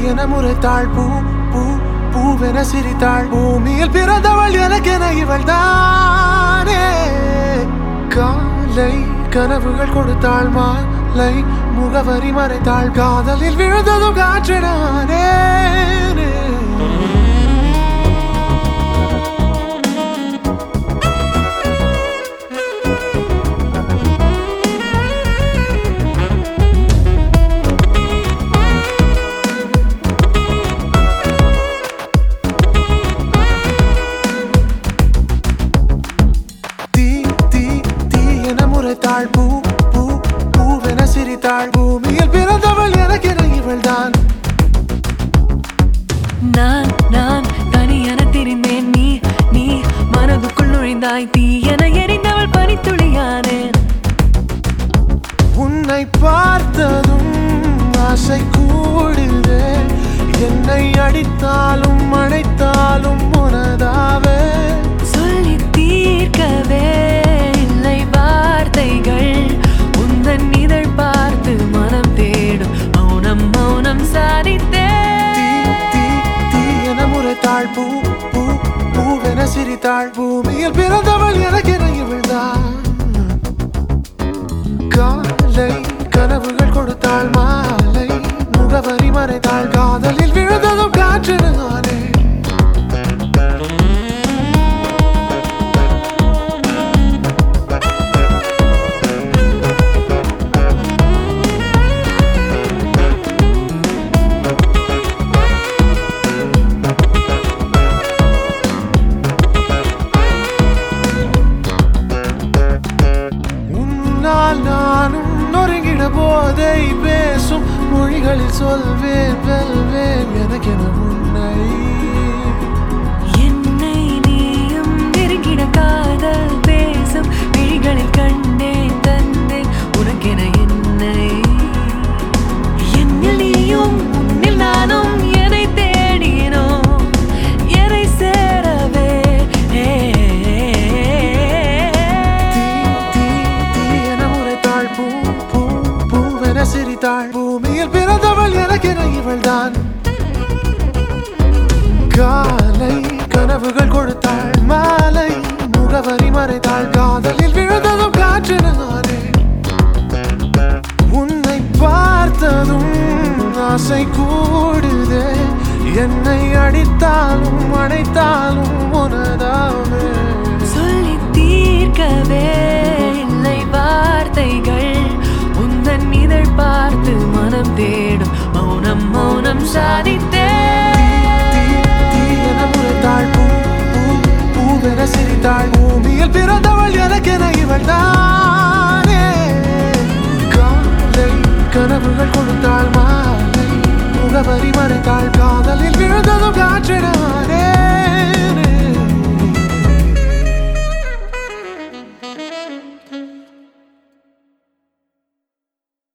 என முறைத்தாள் பூ பூ பூவென சிரித்தாள் பூமியில் பிறந்தவள் எனக்கென இவள் தானே காலை கனவுகள் கொடுத்தாள் மாலை முகவரி மறைத்தாள் காதலில் விழுந்ததும் காற்றினானே பூ பூ பூவென சிரித்தாள் பூமியில் பிறந்தவள் எனக்கென இவள்தான் நான் தனியென திரிந்தேன் நீ நீ மனதுக்குள் நுழைந்தாய் தீயென எரிந்தவள் பனித்துளியானேன் உன்னை பார்த்ததும் ஆசை கூடுதே என்னை அடித்தாலும் அணைத்தாலும் உனதாவே சொல்லி தீர்க்கவே இல்லை வார்த்தைகள் உந்தன் இதழ் பார்த்து மனம் தேடும் மௌனம் மௌனம் சாதித்தே என முறைத்தாள் பூ பூ பூவென சிரித்தாள் பூமியில் பிறந்தவள் எனக்கென இவள்தான் காலை கனவுகள் கொடுத்தாள் மாலை முகவரி மறைத்தாள் காதலில் விழுந்ததும் காற்றினானே நானும் நொறுங்கிட போதை பேசும் மொழிகளில் சொல்வேன் வெல்வேன் எனக்கென உன்னை என்னை நீயும் நெருங்கிட காதல் பேசும் விழிகளில் கண்டேன் தந்தேன் உனக்கென என்னை என்னில் நீயும் உன்னில் நானும் என்னை தேடினோம் என்னை சேரவே சிரித்தாள் பூமியில் பிறந்தவள் எனக்கென இவள்தான் காலை கனவுகள் கொடுத்தாள் மாலை முகவரி மறைத்தாள் காதலில் விழுந்ததும் காற்றினானே உன்னை பார்த்ததும் ஆசை கூடுதே என்னை அடித்தாலும் அணைத்தாலும் உனதாவே சொல்லி தீர்க்கவே இல்லை வார்த்தைகள் உந்தன் இதழ் பார்த்து மனம் தேடும் மௌனம் மௌனம் சாதித்தே என முறைத்தாள் பூ பூ பூவென சிரித்தாள் பூமியில் பிறந்தவள் எனக்கென இவள் தானே காலை கனவுகள் கொடுத்தாள் மாலை முகவரி மறைத்தாள் காதலில் விழுந்ததும் காற்றினானே